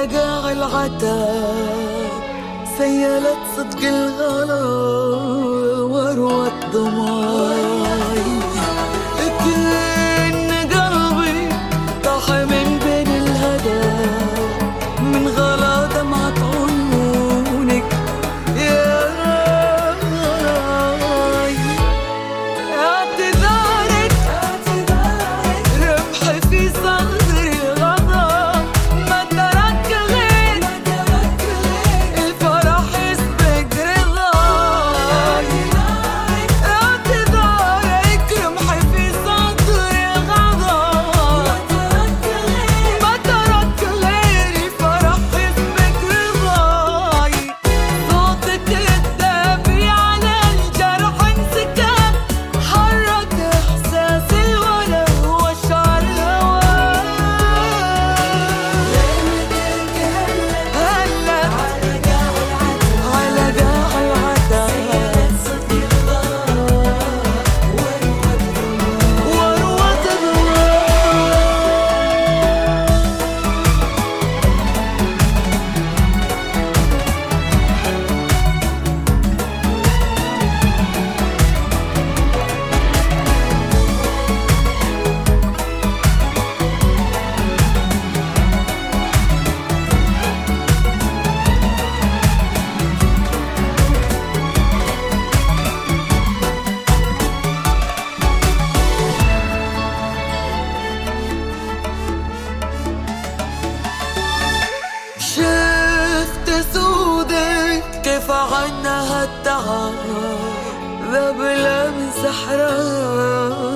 قاع العتاب سيلت صدق الغلا وروى الضماي. كأن قلبي طاح من بين الهدى من غلا دمعة عيونك يا راي. اعتذارك رمح في صدري غضب ما ترك غير الفرح يسبق رضاي. اعتذارك رمح في صدري غضب ما ترك غير الفرح يسبق رضاي. صوتك الدافي على الجرح انسكاب حرك احساس الولا وشعر هواي. هلا على قاع العتاب وروى شفت سودك كيف عنها التعب ذاب من سحرها